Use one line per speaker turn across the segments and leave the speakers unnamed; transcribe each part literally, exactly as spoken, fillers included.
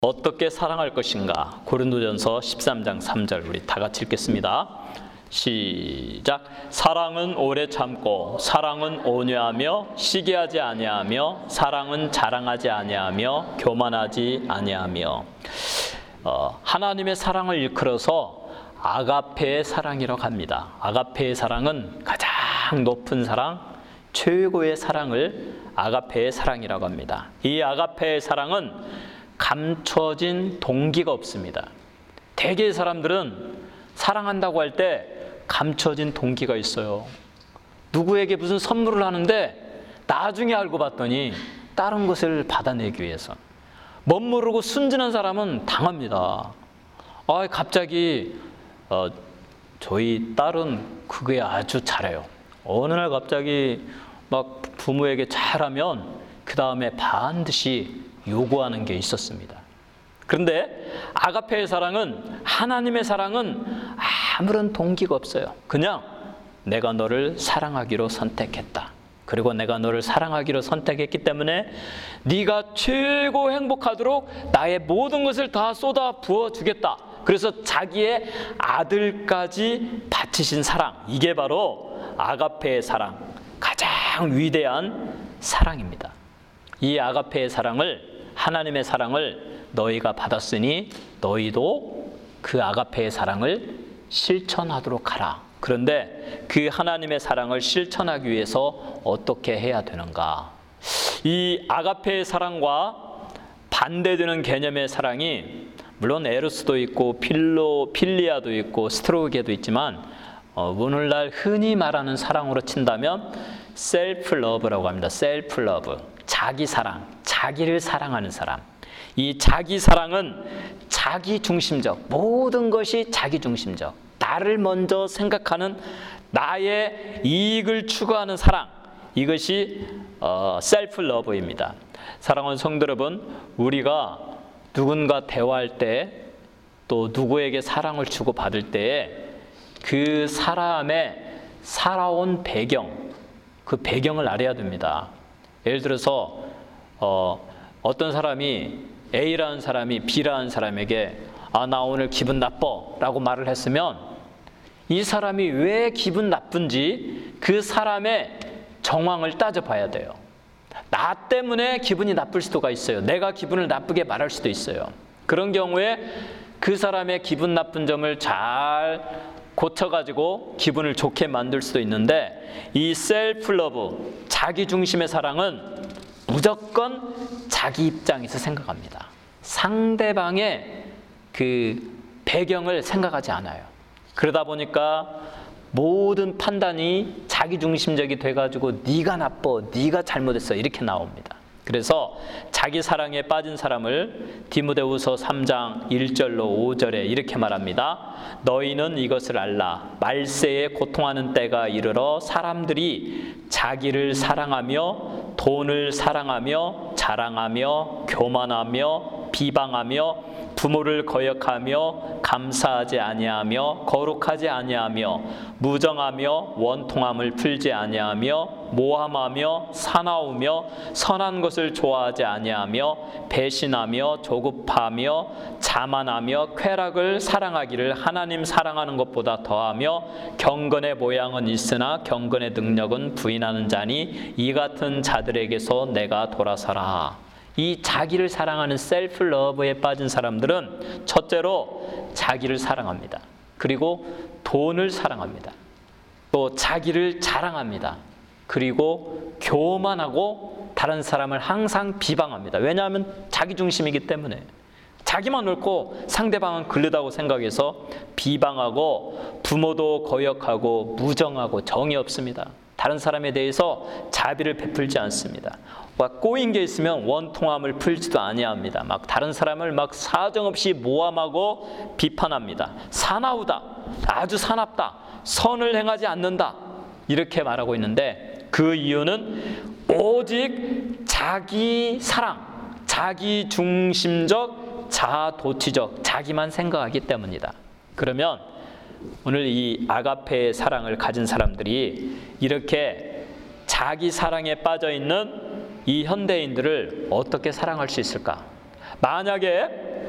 어떻게 사랑할 것인가? 고린도전서 십삼 장 삼 절 우리 다 같이 읽겠습니다. 시작. 사랑은 오래 참고 사랑은 온유하며 시기하지 아니하며 사랑은 자랑하지 아니하며 교만하지 아니하며. 어, 하나님의 사랑을 일컬어서 아가페의 사랑이라고 합니다. 아가페의 사랑은 가장 높은 사랑, 최고의 사랑을 아가페의 사랑이라고 합니다. 이 아가페의 사랑은 감춰진 동기가 없습니다. 대개의 사람들은 사랑한다고 할 때 감춰진 동기가 있어요. 누구에게 무슨 선물을 하는데 나중에 알고 봤더니 다른 것을 받아내기 위해서. 멋모르고 순진한 사람은 당합니다. 아, 갑자기 어, 저희 딸은 그게 아주 잘해요. 어느 날 갑자기 막 부모에게 잘하면 그 다음에 반드시 요구하는 게 있었습니다. 그런데 아가페의 사랑은, 하나님의 사랑은 아무런 동기가 없어요. 그냥 내가 너를 사랑하기로 선택했다. 그리고 내가 너를 사랑하기로 선택했기 때문에 네가 최고 행복하도록 나의 모든 것을 다 쏟아 부어주겠다. 그래서 자기의 아들까지 바치신 사랑, 이게 바로 아가페의 사랑, 가장 위대한 사랑입니다. 이 아가페의 사랑을, 하나님의 사랑을 너희가 받았으니 너희도 그 아가페의 사랑을 실천하도록 하라. 그런데 그 하나님의 사랑을 실천하기 위해서 어떻게 해야 되는가? 이 아가페의 사랑과 반대되는 개념의 사랑이, 물론 에로스도 있고 필로, 필리아도 있고 스트로게도 있지만 어, 오늘날 흔히 말하는 사랑으로 친다면 셀프 러브라고 합니다. 셀프 러브, 자기 사랑, 자기를 사랑하는 사람. 이 자기 사랑은 자기 중심적, 모든 것이 자기 중심적, 나를 먼저 생각하는, 나의 이익을 추구하는 사랑, 이것이 어, 셀프 러브입니다. 사랑하는 성도 여러분, 우리가 누군가 대화할 때, 또 누구에게 사랑을 주고받을 때에 그 사람의 살아온 배경, 그 배경을 알아야 됩니다. 예를 들어서 어, 어떤 사람이, A라는 사람이 B라는 사람에게 아, 나 오늘 기분 나빠 라고 말을 했으면 이 사람이 왜 기분 나쁜지 그 사람의 정황을 따져봐야 돼요. 나 때문에 기분이 나쁠 수도 있어요. 내가 기분을 나쁘게 말할 수도 있어요. 그런 경우에 그 사람의 기분 나쁜 점을 잘 고쳐가지고 기분을 좋게 만들 수도 있는데, 이 셀프 러브, 자기 중심의 사랑은 무조건 자기 입장에서 생각합니다. 상대방의 그 배경을 생각하지 않아요. 그러다 보니까 모든 판단이 자기 중심적이 돼가지고 네가 나빠, 네가 잘못했어, 이렇게 나옵니다. 그래서 자기 사랑에 빠진 사람을 디모데후서 삼 장 일 절로 오 절에 이렇게 말합니다. 너희는 이것을 알라. 말세에 고통하는 때가 이르러 사람들이 자기를 사랑하며 돈을 사랑하며 자랑하며 교만하며 비방하며 부모를 거역하며 감사하지 아니하며 거룩하지 아니하며 무정하며 원통함을 풀지 아니하며 모함하며 사나우며 선한 것을 좋아하지 아니하며 배신하며 조급하며 자만하며 쾌락을 사랑하기를 하나님 사랑하는 것보다 더하며 경건의 모양은 있으나 경건의 능력은 부인하는 자니 이 같은 자들에게서 내가 돌아서라. 이 자기를 사랑하는 셀프 러브에 빠진 사람들은 첫째로 자기를 사랑합니다. 그리고 돈을 사랑합니다. 또 자기를 자랑합니다. 그리고 교만하고 다른 사람을 항상 비방합니다. 왜냐하면 자기 중심이기 때문에. 자기만 옳고 상대방은 글르다고 생각해서 비방하고 부모도 거역하고 무정하고 정이 없습니다. 다른 사람에 대해서 자비를 베풀지 않습니다. 막 꼬인 게 있으면 원통함을 풀지도 아니합니다. 막 다른 사람을 막 사정없이 모함하고 비판합니다. 사나우다, 아주 사납다, 선을 행하지 않는다, 이렇게 말하고 있는데 그 이유는 오직 자기 사랑, 자기 중심적, 자아도취적, 자기만 생각하기 때문이다. 그러면 오늘 이 아가페의 사랑을 가진 사람들이 이렇게 자기 사랑에 빠져 있는 이 현대인들을 어떻게 사랑할 수 있을까? 만약에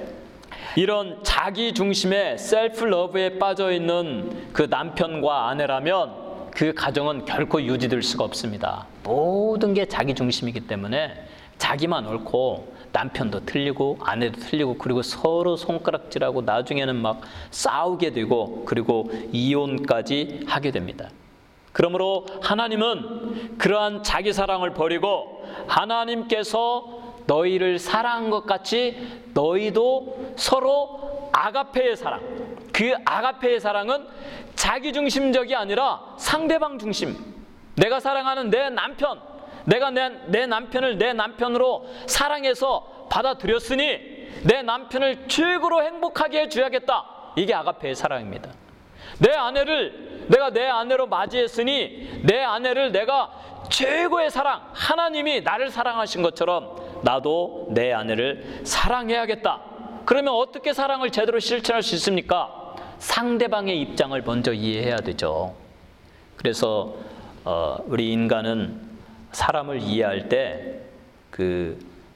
이런 자기 중심의 셀프 러브에 빠져 있는 그 남편과 아내라면 그 가정은 결코 유지될 수가 없습니다. 모든 게 자기 중심이기 때문에 자기만 옳고 남편도 틀리고 아내도 틀리고, 그리고 서로 손가락질하고 나중에는 막 싸우게 되고, 그리고 이혼까지 하게 됩니다. 그러므로 하나님은 그러한 자기 사랑을 버리고 하나님께서 너희를 사랑한 것 같이 너희도 서로 아가페의 사랑, 그 아가페의 사랑은 자기중심적이 아니라 상대방 중심. 내가 사랑하는 내 남편, 내가 내, 내 남편을 내 남편으로 사랑해서 받아들였으니 내 남편을 최고로 행복하게 해줘야겠다. 이게 아가페의 사랑입니다. 내 아내를 내가 내 아내로 맞이했으니 내 아내를 내가 최고의 사랑, 하나님이 나를 사랑하신 것처럼 나도 내 아내를 사랑해야겠다. 그러면 어떻게 사랑을 제대로 실천할 수 있습니까? 상대방의 입장을 먼저 이해해야 되죠. 그래서 어, 우리 인간은 사람을 이해할 때 그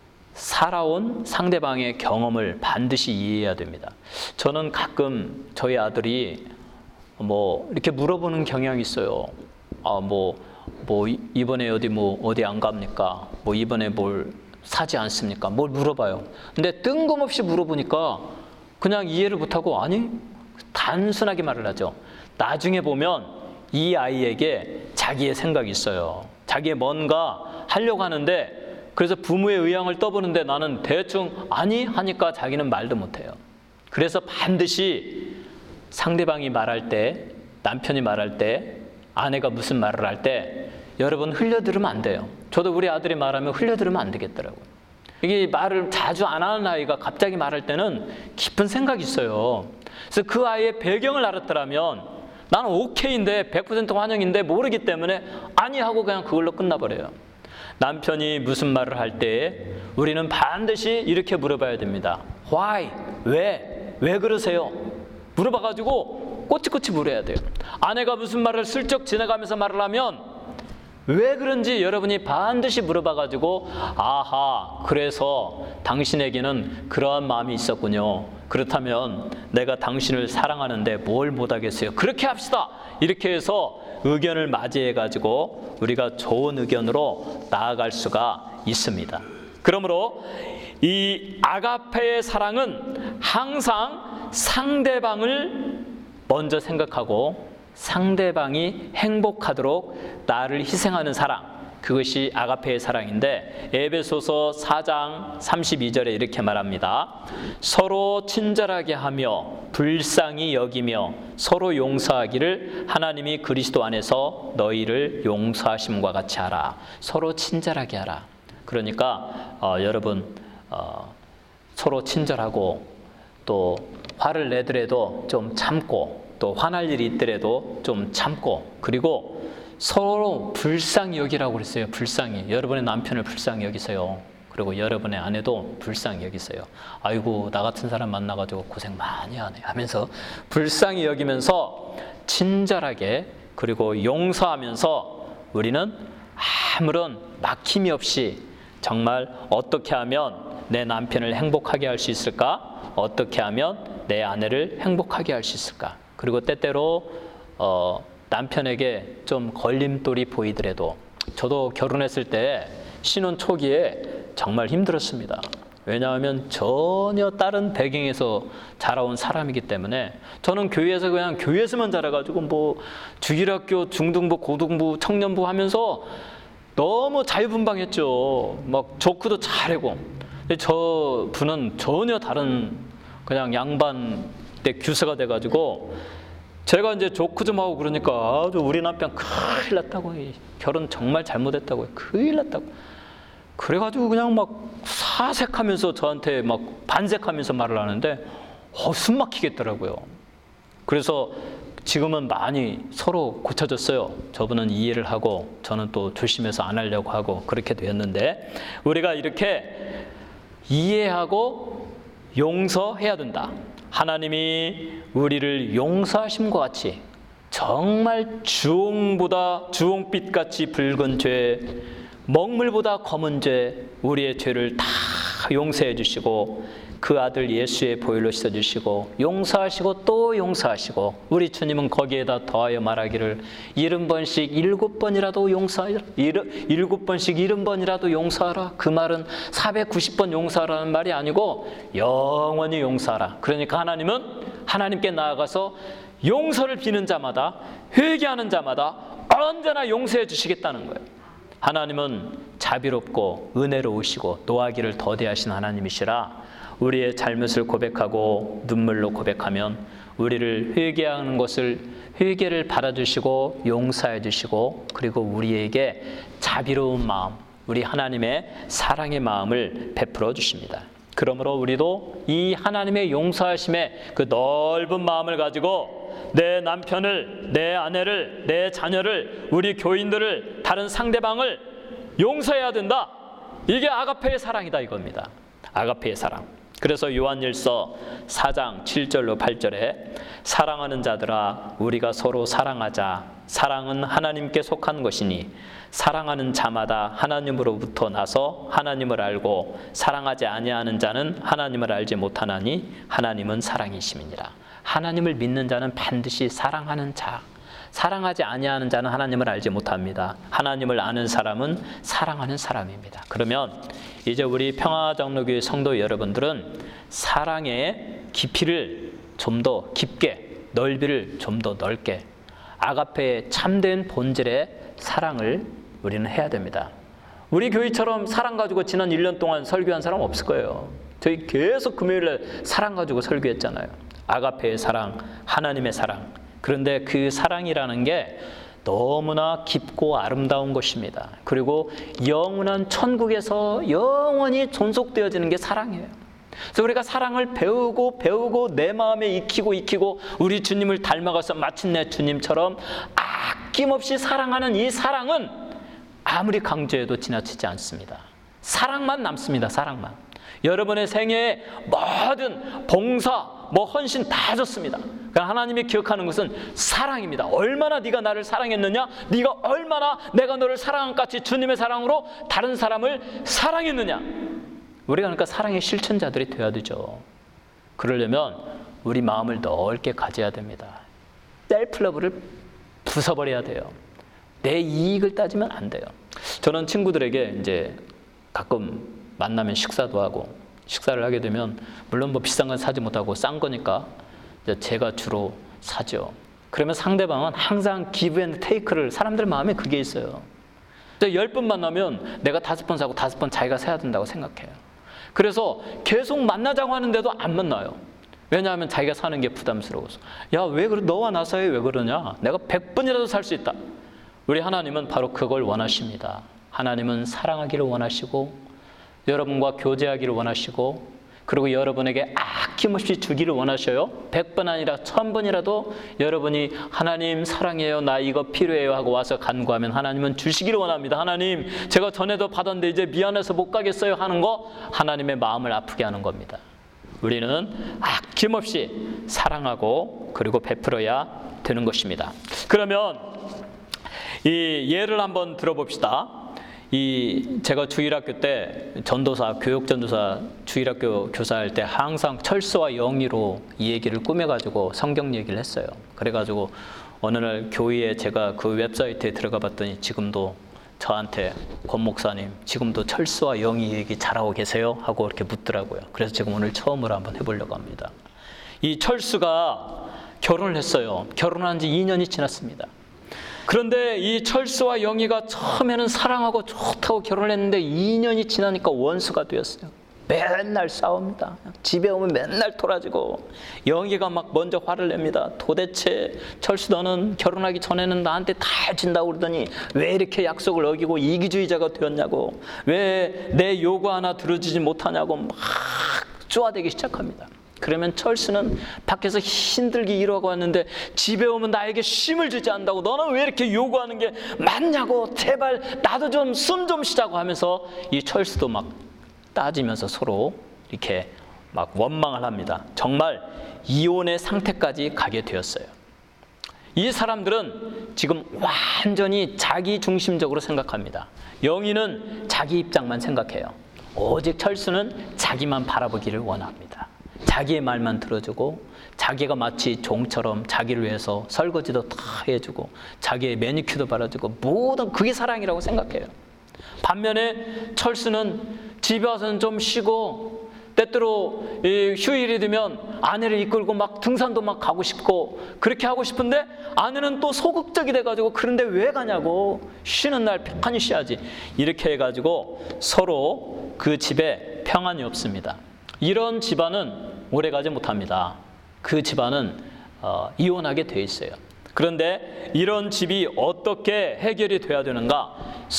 살아온 상대방의 경험을 반드시 이해해야 됩니다. 저는 가끔 저희 아들이 뭐 이렇게 물어보는 경향이 있어요. 아, 뭐, 뭐 이번에 어디 뭐 어디 안 갑니까? 뭐 이번에 뭘 사지 않습니까? 뭘 물어봐요. 근데 뜬금없이 물어보니까 그냥 이해를 못하고 아니 단순하게 말을 하죠. 나중에 보면 이 아이에게 자기의 생각이 있어요. 자기의 뭔가 하려고 하는데, 그래서 부모의 의향을 떠보는데 나는 대충 아니 하니까 자기는 말도 못해요. 그래서 반드시 상대방이 말할 때, 남편이 말할 때, 아내가 무슨 말을 할 때 여러분 흘려들으면 안 돼요. 저도 우리 아들이 말하면 흘려들으면 안 되겠더라고요. 이게 말을 자주 안 하는 아이가 갑자기 말할 때는 깊은 생각이 있어요. 그래서 그 아이의 배경을 알았더라면 나는 오케이인데 백 퍼센트 환영인데 모르기 때문에 아니 하고 그냥 그걸로 끝나버려요. 남편이 무슨 말을 할 때 우리는 반드시 이렇게 물어봐야 됩니다. Why? 왜? 왜 그러세요? 물어봐가지고 꼬치꼬치 물어야 돼요. 아내가 무슨 말을 슬쩍 지나가면서 말을 하면 왜 그런지 여러분이 반드시 물어봐가지고 아하, 그래서 당신에게는 그러한 마음이 있었군요. 그렇다면 내가 당신을 사랑하는데 뭘 못하겠어요. 그렇게 합시다. 이렇게 해서 의견을 맞이해가지고 우리가 좋은 의견으로 나아갈 수가 있습니다. 그러므로 이 아가페의 사랑은 항상 상대방을 먼저 생각하고 상대방이 행복하도록 나를 희생하는 사랑, 그것이 아가페의 사랑인데 에베소서 사 장 삼십이 절에 이렇게 말합니다. 서로 친절하게 하며 불쌍히 여기며 서로 용서하기를 하나님이 그리스도 안에서 너희를 용서하심과 같이 하라. 서로 친절하게 하라. 그러니까 어, 여러분 어, 서로 친절하고 또 화를 내더라도 좀 참고 또 화날 일이 있더라도 좀 참고, 그리고 서로 불쌍히 여기라고 그랬어요. 불쌍히. 여러분의 남편을 불쌍히 여기세요. 그리고 여러분의 아내도 불쌍히 여기세요. 아이고 나 같은 사람 만나가지고 고생 많이 하네 하면서 불쌍히 여기면서 친절하게, 그리고 용서하면서 우리는 아무런 막힘이 없이 정말 어떻게 하면 내 남편을 행복하게 할 수 있을까? 어떻게 하면 내 아내를 행복하게 할 수 있을까? 그리고 때때로 어, 남편에게 좀 걸림돌이 보이더라도, 저도 결혼했을 때 신혼 초기에 정말 힘들었습니다. 왜냐하면 전혀 다른 배경에서 자라온 사람이기 때문에 저는 교회에서 그냥 교회에서만 자라가지고 뭐 주일학교, 중등부, 고등부, 청년부 하면서 너무 자유분방했죠. 막 조크도 잘하고. 근데 저 분은 전혀 다른 그냥 양반 때 규세가 돼가지고 제가 이제 조크 좀 하고 그러니까 아주 우리 남편 큰일 났다고, 결혼 정말 잘못했다고, 큰일 났다고. 그래가지고 그냥 막 사색하면서 저한테 막 반색하면서 말을 하는데 어, 숨 막히겠더라고요. 그래서 지금은 많이 서로 고쳐졌어요. 저분은 이해를 하고 저는 또 조심해서 안 하려고 하고 그렇게 되었는데, 우리가 이렇게 이해하고 용서해야 된다. 하나님이 우리를 용서하심과 같이 정말 주홍보다 주홍빛같이 붉은 죄, 먹물보다 검은 죄, 우리의 죄를 다 용서해 주시고 그 아들 예수의 보혈로 씻어주시고 용서하시고 또 용서하시고 우리 주님은 거기에다 더하여 말하기를 일흔 번씩 일곱 번이라도 용서하라. 일곱 번씩 일흔 번이라도 용서하라. 그 말은 사백구십 번 용서하라는 말이 아니고 영원히 용서하라. 그러니까 하나님은 하나님께 나아가서 용서를 비는 자마다, 회개하는 자마다 언제나 용서해 주시겠다는 거예요. 하나님은 자비롭고 은혜로우시고 노하기를 더디하신 하나님이시라 우리의 잘못을 고백하고 눈물로 고백하면 우리를 회개하는 것을 회개를 받아주시고 용서해 주시고 그리고 우리에게 자비로운 마음, 우리 하나님의 사랑의 마음을 베풀어 주십니다. 그러므로 우리도 이 하나님의 용서하심의 그 넓은 마음을 가지고 내 남편을, 내 아내를, 내 자녀를, 우리 교인들을, 다른 상대방을 용서해야 된다. 이게 아가페의 사랑이다 이겁니다. 아가페의 사랑. 그래서 요한일서 사 장 칠 절로 팔 절에 사랑하는 자들아 우리가 서로 사랑하자. 사랑은 하나님께 속한 것이니 사랑하는 자마다 하나님으로부터 나서 하나님을 알고 사랑하지 아니하는 자는 하나님을 알지 못하나니 하나님은 사랑이심이니라. 하나님을 믿는 자는 반드시 사랑하는 자, 사랑하지 아니하는 자는 하나님을 알지 못합니다. 하나님을 아는 사람은 사랑하는 사람입니다. 그러면 이제 우리 평화장로교회 성도 여러분들은 사랑의 깊이를 좀 더 깊게, 넓이를 좀 더 넓게, 아가페의 참된 본질의 사랑을 우리는 해야 됩니다. 우리 교회처럼 사랑 가지고 지난 일 년 동안 설교한 사람 없을 거예요. 저희 계속 금요일에 사랑 가지고 설교했잖아요. 아가페의 사랑, 하나님의 사랑. 그런데 그 사랑이라는 게 너무나 깊고 아름다운 것입니다. 그리고 영원한 천국에서 영원히 존속되어지는 게 사랑이에요. 그래서 우리가 사랑을 배우고 배우고 내 마음에 익히고 익히고 우리 주님을 닮아가서 마침내 주님처럼 아낌없이 사랑하는 이 사랑은 아무리 강조해도 지나치지 않습니다. 사랑만 남습니다. 사랑만. 여러분의 생애에 모든 봉사, 뭐 헌신 다 좋습니다. 그러나 하나님이 기억하는 것은 사랑입니다. 얼마나 네가 나를 사랑했느냐, 네가 얼마나 내가 너를 사랑한 같이 주님의 사랑으로 다른 사람을 사랑했느냐. 우리가 그러니까 사랑의 실천자들이 되어야 되죠. 그러려면 우리 마음을 넓게 가져야 됩니다. 셀프러브를 부숴버려야 돼요. 내 이익을 따지면 안 돼요. 저는 친구들에게 이제 가끔 만나면 식사도 하고, 식사를 하게 되면 물론 뭐 비싼 건 사지 못하고 싼 거니까 이제 제가 주로 사죠. 그러면 상대방은 항상 기브 앤 테이크를, 사람들 마음에 그게 있어요. 열 번 만나면 내가 다섯 번 사고 다섯 번 자기가 사야 된다고 생각해요. 그래서 계속 만나자고 하는데도 안 만나요. 왜냐하면 자기가 사는 게 부담스러워서. 야, 왜 그래? 너와 나 사이에 왜 그러냐? 내가 백 번이라도 살 수 있다. 우리 하나님은 바로 그걸 원하십니다. 하나님은 사랑하기를 원하시고 여러분과 교제하기를 원하시고 그리고 여러분에게 아낌없이 주기를 원하셔요. 백 번 아니라 천 번이라도 여러분이 하나님 사랑해요, 나 이거 필요해요 하고 와서 간구하면 하나님은 주시기를 원합니다. 하나님, 제가 전에도 받았는데 이제 미안해서 못 가겠어요 하는 거 하나님의 마음을 아프게 하는 겁니다. 우리는 아낌없이 사랑하고 그리고 베풀어야 되는 것입니다. 그러면 이 예를 한번 들어봅시다. 이 제가 주일학교 때 전도사, 교육전도사 주일학교 교사할 때 항상 철수와 영의로 이 얘기를 꾸며가지고 성경 얘기를 했어요. 그래가지고 어느 날 교회에 제가 그 웹사이트에 들어가 봤더니 지금도 저한테 권 목사님 지금도 철수와 영의 얘기 잘하고 계세요? 하고 이렇게 묻더라고요. 그래서 지금 오늘 처음으로 한번 해보려고 합니다. 이 철수가 결혼을 했어요. 결혼한 지 이 년이 지났습니다. 그런데 이 철수와 영희가 처음에는 사랑하고 좋다고 결혼을 했는데 이 년이 지나니까 원수가 되었어요. 맨날 싸웁니다. 집에 오면 맨날 토라지고 영희가 막 먼저 화를 냅니다. 도대체 철수 너는 결혼하기 전에는 나한테 다 준다고 그러더니 왜 이렇게 약속을 어기고 이기주의자가 되었냐고, 왜 내 요구 하나 들어주지 못하냐고 막 쪼아대기 시작합니다. 그러면 철수는 밖에서 힘들게 일하고 왔는데 집에 오면 나에게 쉼을 주지 않는다고, 너는 왜 이렇게 요구하는 게 맞냐고, 제발 나도 좀 숨 좀 쉬자고 하면서 이 철수도 막 따지면서 서로 이렇게 막 원망을 합니다. 정말 이혼의 상태까지 가게 되었어요. 이 사람들은 지금 완전히 자기 중심적으로 생각합니다. 영희는 자기 입장만 생각해요. 오직 철수는 자기만 바라보기를 원합니다. 자기의 말만 들어주고 자기가 마치 종처럼 자기를 위해서 설거지도 다 해주고 자기의 매니큐도 바라주고 모든 그게 사랑이라고 생각해요. 반면에 철수는 집에 와서는 좀 쉬고 때때로 휴일이 되면 아내를 이끌고 막 등산도 막 가고 싶고 그렇게 하고 싶은데 아내는 또 소극적이 돼가지고 그런데 왜 가냐고, 쉬는 날 편히 쉬어야지, 이렇게 해가지고 서로 그 집에 평안이 없습니다. 이런 집안은 오래가지 못합니다. 그 집안은 어, 이혼하게 돼 있어요. 그런데 이런 집이 어떻게 해결이 돼야 되는가?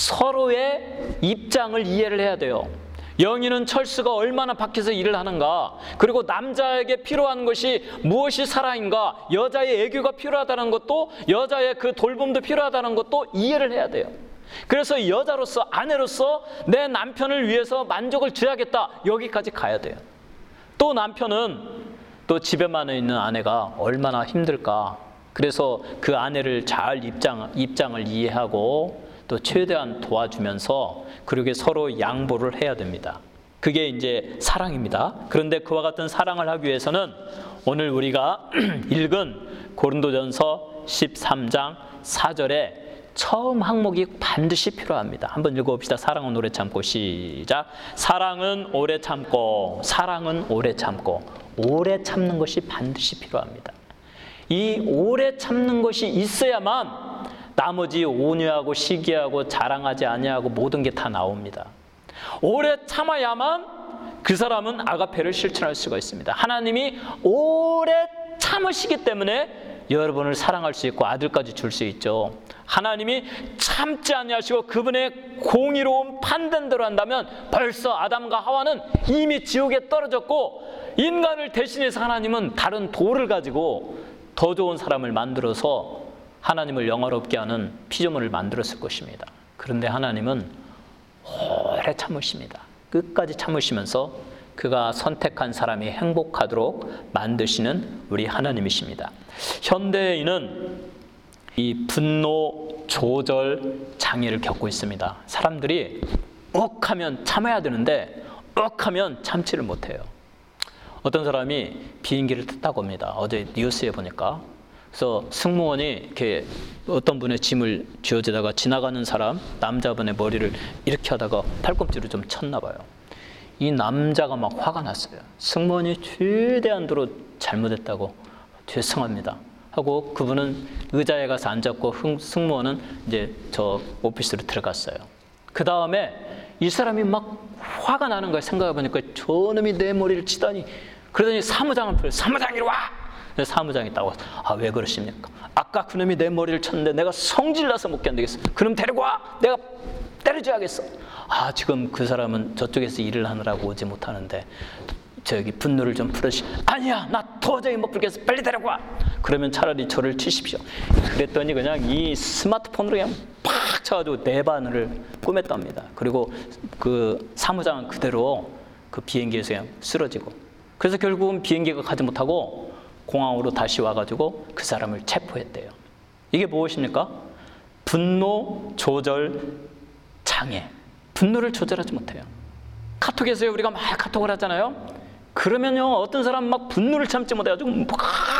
서로의 입장을 이해를 해야 돼요. 영희는 철수가 얼마나 밖에서 일을 하는가, 그리고 남자에게 필요한 것이 무엇이 사랑인가, 여자의 애교가 필요하다는 것도, 여자의 그 돌봄도 필요하다는 것도 이해를 해야 돼요. 그래서 여자로서, 아내로서 내 남편을 위해서 만족을 줘야겠다, 여기까지 가야 돼요. 또 남편은 또 집에만 있는 아내가 얼마나 힘들까, 그래서 그 아내를 잘 입장, 입장을 이해하고 또 최대한 도와주면서 그렇게 서로 양보를 해야 됩니다. 그게 이제 사랑입니다. 그런데 그와 같은 사랑을 하기 위해서는 오늘 우리가 읽은 고린도전서 십삼 장 사 절에 처음 항목이 반드시 필요합니다. 한번 읽어봅시다. 사랑은 오래 참고. 시작. 사랑은 오래 참고, 사랑은 오래 참고. 오래 참는 것이 반드시 필요합니다. 이 오래 참는 것이 있어야만 나머지 온유하고 시기하고 자랑하지 아니하고 모든 게 다 나옵니다. 오래 참아야만 그 사람은 아가페를 실천할 수가 있습니다. 하나님이 오래 참으시기 때문에 여러분을 사랑할 수 있고 아들까지 줄 수 있죠. 하나님이 참지 아니하시고 그분의 공의로운 판단대로 한다면 벌써 아담과 하와는 이미 지옥에 떨어졌고, 인간을 대신해서 하나님은 다른 돌을 가지고 더 좋은 사람을 만들어서 하나님을 영화롭게 하는 피조물을 만들었을 것입니다. 그런데 하나님은 오래 참으십니다. 끝까지 참으시면서 그가 선택한 사람이 행복하도록 만드시는 우리 하나님이십니다. 현대인은 이 분노 조절 장애를 겪고 있습니다. 사람들이 억하면 참아야 되는데 억하면 참지를 못해요. 어떤 사람이 비행기를 탔다고 합니다. 어제 뉴스에 보니까. 그래서 승무원이 이렇게 어떤 분의 짐을 쥐어지다가 지나가는 사람, 남자분의 머리를 이렇게 하다가 팔꿈치로 좀 쳤나 봐요. 이 남자가 막 화가 났어요. 승무원이 최대한도로 잘못했다고, 죄송합니다 하고 그분은 의자에 가서 앉았고 승무원은 이제 저 오피스로 들어갔어요. 그 다음에 이 사람이 막 화가 나는 걸 생각해보니까 저놈이 내 머리를 치다니. 그러더니 사무장을 불러요. 사무장 이리 와! 사무장이 딱 와서, 아, 왜 그러십니까? 아까 그놈이 내 머리를 쳤는데 내가 성질나서 못 견디겠어. 그럼 데리고 와! 내가 때려줘야겠어. 아, 지금 그 사람은 저쪽에서 일을 하느라고 오지 못하는데 저기 분노를 좀 풀으시. 아니야, 나 도저히 못 풀겠어. 빨리 데리고 와. 그러면 차라리 저를 치십시오. 그랬더니 그냥 이 스마트폰으로 그냥 팍 쳐가지고 네 바늘을 꼬맸답니다. 그리고 그 사무장은 그대로 그 비행기에서 그냥 쓰러지고, 그래서 결국은 비행기가 가지 못하고 공항으로 다시 와가지고 그 사람을 체포했대요. 이게 무엇입니까? 분노 조절 장애. 분노를 조절하지 못해요. 카톡에서 우리가 막 카톡을 하잖아요. 그러면요, 어떤 사람 막 분노를 참지 못해가지고 막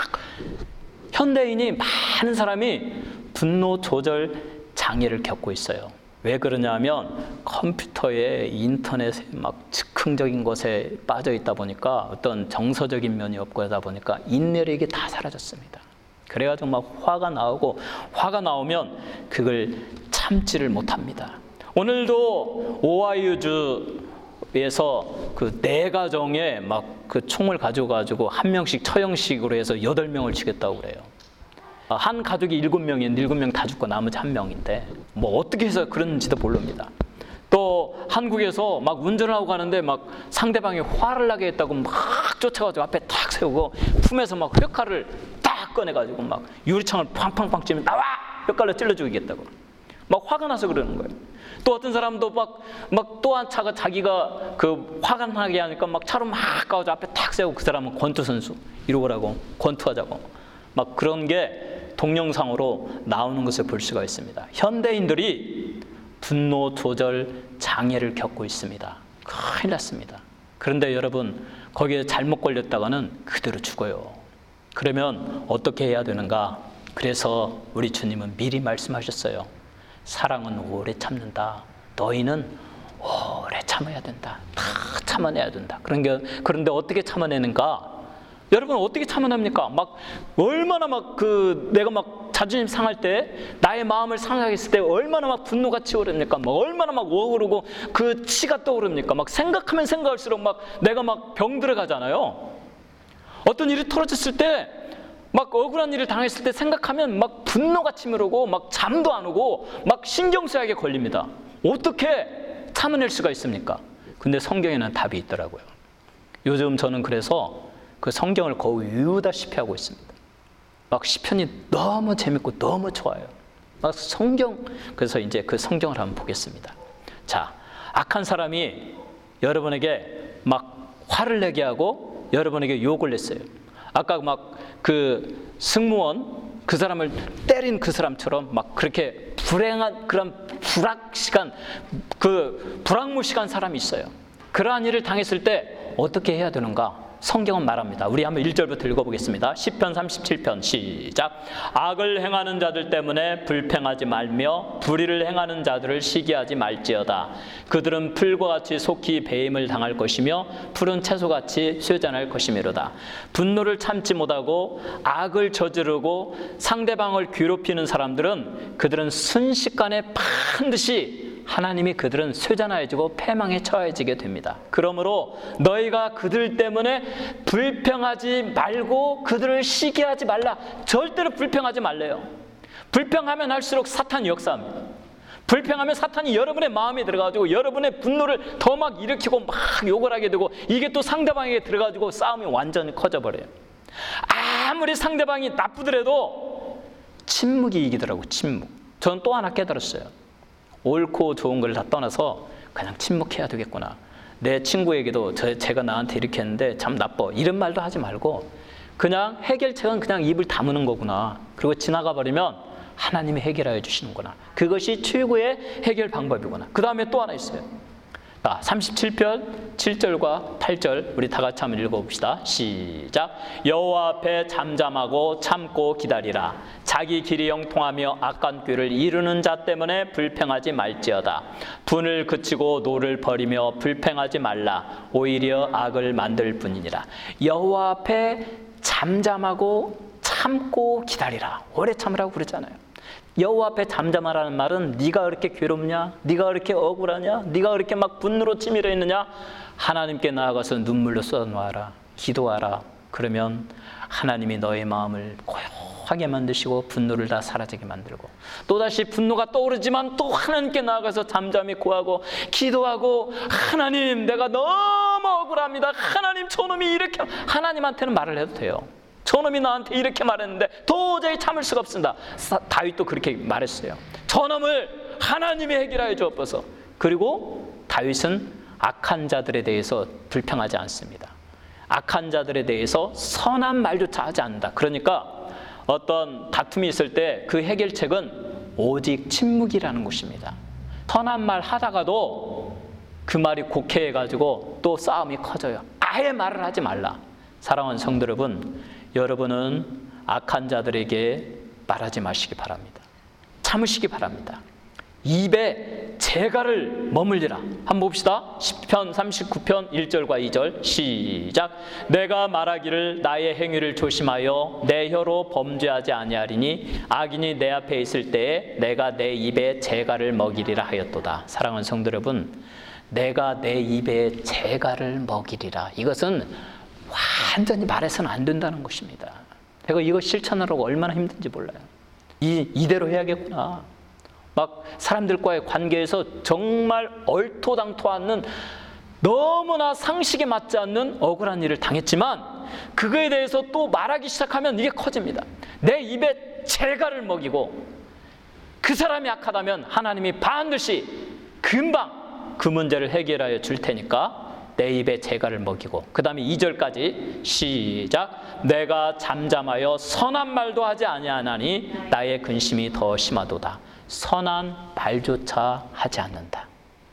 현대인이 많은 사람이 분노 조절 장애를 겪고 있어요. 왜 그러냐 하면 컴퓨터에, 인터넷에 막 즉흥적인 것에 빠져 있다 보니까 어떤 정서적인 면이 없고 하다 보니까 인내력이 다 사라졌습니다. 그래가지고 막 화가 나오고, 화가 나오면 그걸 참지를 못합니다. 오늘도 오하이오주에서 그 네 가정에 막 그 총을 가져가지고 한 명씩 처형식으로 해서 여덟 명을 치겠다고 그래요. 한 가족이 일곱 명이었는데 일곱 명 다 죽고 나머지 한 명인데 뭐 어떻게 해서 그런지도 모릅니다. 또 한국에서 막 운전을 하고 가는데 막 상대방이 화를 나게 했다고 막 쫓아가지고 앞에 탁 세우고 품에서 막 홧칼을 딱 꺼내가지고 막 유리창을 팡팡팡 찌면 나와! 홧칼로 찔러 죽이겠다고. 막 화가 나서 그러는 거예요. 또 어떤 사람도 막, 막 또 한 차가 자기가 그 화가 나게 하니까 막 차로 막 가가지고 앞에 탁 세우고 그 사람은 권투선수 이러고라고 권투하자고 막 그런 게 동영상으로 나오는 것을 볼 수가 있습니다. 현대인들이 분노 조절 장애를 겪고 있습니다. 큰일 났습니다. 그런데 여러분, 거기에 잘못 걸렸다가는 그대로 죽어요. 그러면 어떻게 해야 되는가? 그래서 우리 주님은 미리 말씀하셨어요. 사랑은 오래 참는다. 너희는 오래 참아야 된다. 다 참아내야 된다. 그런 게, 그런데 어떻게 참아내는가? 여러분, 어떻게 참아냅니까? 막 얼마나 막 그 내가 막 자존심 상할 때, 나의 마음을 상하겠을 때 얼마나 막 분노가 치오릅니까? 막 얼마나 막 오그르고 그 치가 떠오릅니까? 막 생각하면 생각할수록 막 내가 막 병 들어가잖아요. 어떤 일이 터졌을 때, 막 억울한 일을 당했을 때 생각하면 막 분노가 치밀고 막 잠도 안 오고 막 신경쇠약에 걸립니다. 어떻게 참아낼 수가 있습니까? 근데 성경에는 답이 있더라고요. 요즘 저는 그래서 그 성경을 거의 외우다시피 하고 있습니다. 막 시편이 너무 재밌고 너무 좋아요. 막 성경, 그래서 이제 그 성경을 한번 보겠습니다. 자, 악한 사람이 여러분에게 막 화를 내게 하고 여러분에게 욕을 냈어요. 아까 막 그 승무원, 그 사람을 때린 그 사람처럼 막 그렇게 불행한 그런 불악시간, 그 불악무시한 사람이 있어요. 그러한 일을 당했을 때 어떻게 해야 되는가? 성경은 말합니다. 우리 한번 일 절부터 읽어보겠습니다. 시편 삼십칠 편 시작. 악을 행하는 자들 때문에 불평하지 말며 불의를 행하는 자들을 시기하지 말지어다. 그들은 풀과 같이 속히 배임을 당할 것이며 푸른 채소같이 쇠잔할 것이미로다. 분노를 참지 못하고 악을 저지르고 상대방을 괴롭히는 사람들은 그들은 순식간에 반드시 하나님이 그들은 쇠잔하여지고 패망에 처해지게 됩니다. 그러므로 너희가 그들 때문에 불평하지 말고 그들을 시기하지 말라. 절대로 불평하지 말래요. 불평하면 할수록 사탄이 역사합니다. 불평하면 사탄이 여러분의 마음에 들어가지고 여러분의 분노를 더 막 일으키고 막 욕을 하게 되고, 이게 또 상대방에게 들어가지고 싸움이 완전히 커져버려요. 아무리 상대방이 나쁘더라도 침묵이 이기더라고요. 침묵. 저는 또 하나 깨달았어요. 옳고 좋은 걸 다 떠나서 그냥 침묵해야 되겠구나. 내 친구에게도 저, 제가 나한테 이렇게 했는데 참 나빠, 이런 말도 하지 말고 그냥 해결책은 그냥 입을 다무는 거구나. 그리고 지나가 버리면 하나님이 해결하여 주시는구나. 그것이 최고의 해결 방법이구나. 그 다음에 또 하나 있어요. 자, 삼십칠 편 칠 절과 팔 절 우리 다 같이 한번 읽어봅시다. 시작. 여호와 앞에 잠잠하고 참고 기다리라. 자기 길이 형통하며 악한 꾀를 이루는 자 때문에 불평하지 말지어다. 분을 그치고 노를 버리며 불평하지 말라. 오히려 악을 만들 뿐이니라. 여호와 앞에 잠잠하고 참고 기다리라. 오래 참으라고 그러잖아요. 여호와 앞에 잠잠하라는 말은 네가 그렇게 괴롭냐? 네가 그렇게 억울하냐? 네가 그렇게 막 분노로 치밀어 있느냐? 하나님께 나아가서 눈물로 쏟아놓아라. 기도하라. 그러면 하나님이 너의 마음을 고요하게 만드시고 분노를 다 사라지게 만들고, 또다시 분노가 떠오르지만 또 하나님께 나아가서 잠잠히 구하고 기도하고, 하나님 내가 너무 억울합니다. 하나님 저놈이 이렇게, 하나님한테는 말을 해도 돼요. 저놈이 나한테 이렇게 말했는데 도저히 참을 수가 없습니다. 다윗도 그렇게 말했어요. 저놈을 하나님이 해결하여 주옵소서. 그리고 다윗은 악한 자들에 대해서 불평하지 않습니다. 악한 자들에 대해서 선한 말조차 하지 않는다. 그러니까 어떤 다툼이 있을 때 그 해결책은 오직 침묵이라는 것입니다. 선한 말 하다가도 그 말이 곡해해가지고 또 싸움이 커져요. 아예 말을 하지 말라. 사랑하는 성도 여러분, 여러분은 악한 자들에게 말하지 마시기 바랍니다. 참으시기 바랍니다. 입에 재갈을 머물리라. 한번 봅시다. 시편 삼십구 편 일 절과 이 절 시작. 내가 말하기를 나의 행위를 조심하여 내 혀로 범죄하지 아니하리니 악인이 내 앞에 있을 때에 내가 내 입에 재갈을 먹이리라 하였도다. 사랑하는 성도 여러분, 내가 내 입에 재갈을 먹이리라. 이것은 완전히 말해서는 안 된다는 것입니다. 제가 이거 실천하려고 얼마나 힘든지 몰라요. 이, 이대로 해야겠구나. 막 사람들과의 관계에서 정말 얼토당토 않는, 너무나 상식에 맞지 않는 억울한 일을 당했지만 그거에 대해서 또 말하기 시작하면 이게 커집니다. 내 입에 재갈을 먹이고, 그 사람이 악하다면 하나님이 반드시 금방 그 문제를 해결하여 줄 테니까 내 입에 재갈을 먹이고, 그 다음에 이 절까지 시작. 내가 잠잠하여 선한 말도 하지 아니하나니 나의 근심이 더 심하도다. 선한 말조차 하지 않는다.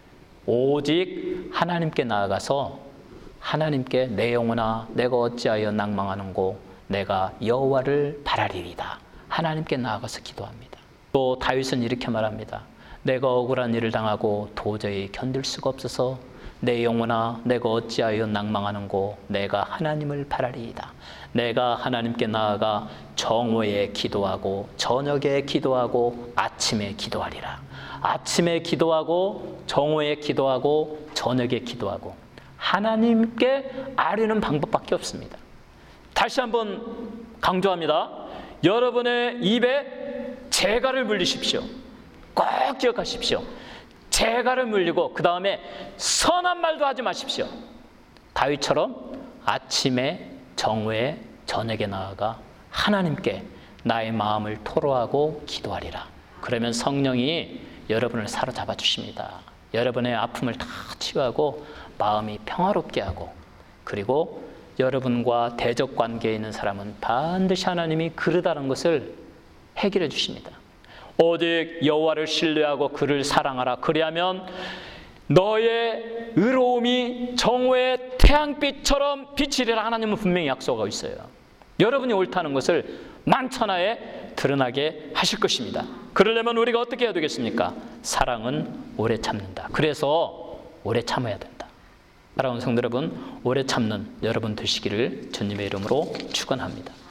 오직 하나님께 나아가서 하나님께 내 영혼아 내가 어찌하여 낭망하는고 내가 여호와를 바라리이다. 하나님께 나아가서 기도합니다. 또 다윗은 이렇게 말합니다. 내가 억울한 일을 당하고 도저히 견딜 수가 없어서 내 영혼아 내가 어찌하여 낭망하는고 내가 하나님을 바라리이다. 내가 하나님께 나아가 정오에 기도하고 저녁에 기도하고 아침에 기도하리라. 아침에 기도하고 정오에 기도하고 저녁에 기도하고 하나님께 아뢰는 방법밖에 없습니다. 다시 한번 강조합니다. 여러분의 입에 재갈을 물리십시오. 꼭 기억하십시오. 재갈을 물리고 그 다음에 선한 말도 하지 마십시오. 다윗처럼 아침에 정오에 저녁에 나아가 하나님께 나의 마음을 토로하고 기도하리라. 그러면 성령이 여러분을 사로잡아 주십니다. 여러분의 아픔을 다 치유하고 마음이 평화롭게 하고 그리고 여러분과 대적 관계에 있는 사람은 반드시 하나님이 그러다는 것을 해결해 주십니다. 오직 여호와를 신뢰하고 그를 사랑하라. 그리하면 너의 의로움이 정오의 태양빛처럼 비치리라. 하나님은 분명히 약속하고 있어요. 여러분이 옳다는 것을 만천하에 드러나게 하실 것입니다. 그러려면 우리가 어떻게 해야 되겠습니까? 사랑은 오래 참는다. 그래서 오래 참아야 된다. 사랑하는 성도 여러분, 오래 참는 여러분 되시기를 주님의 이름으로 축원합니다.